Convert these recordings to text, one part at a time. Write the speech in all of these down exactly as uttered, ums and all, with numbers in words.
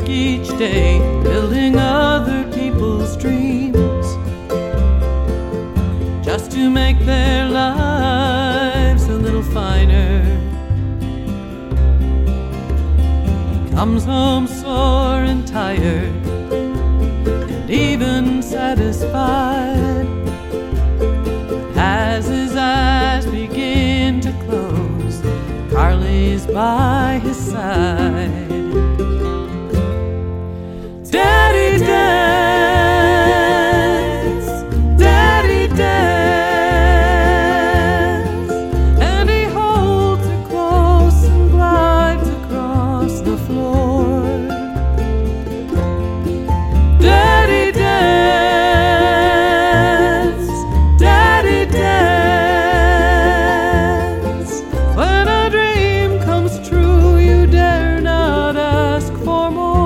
each day, building other people's dreams, just to make their lives a little finer. He comes home sore and tired, and even satisfied. As his eyes begin to close, Carly's by his side. Daddy dance, Daddy dance, and he holds her close and glides across the floor. Daddy dance, Daddy dance, when a dream comes true you dare not ask for more.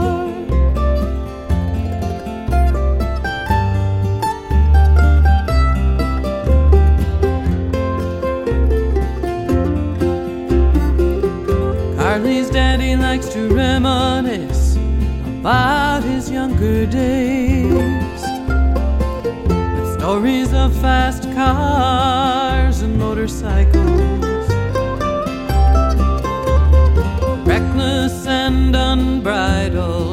Carly's daddy likes to reminisce about his younger days, with stories of fast cars and motorcycles, reckless and unbridled.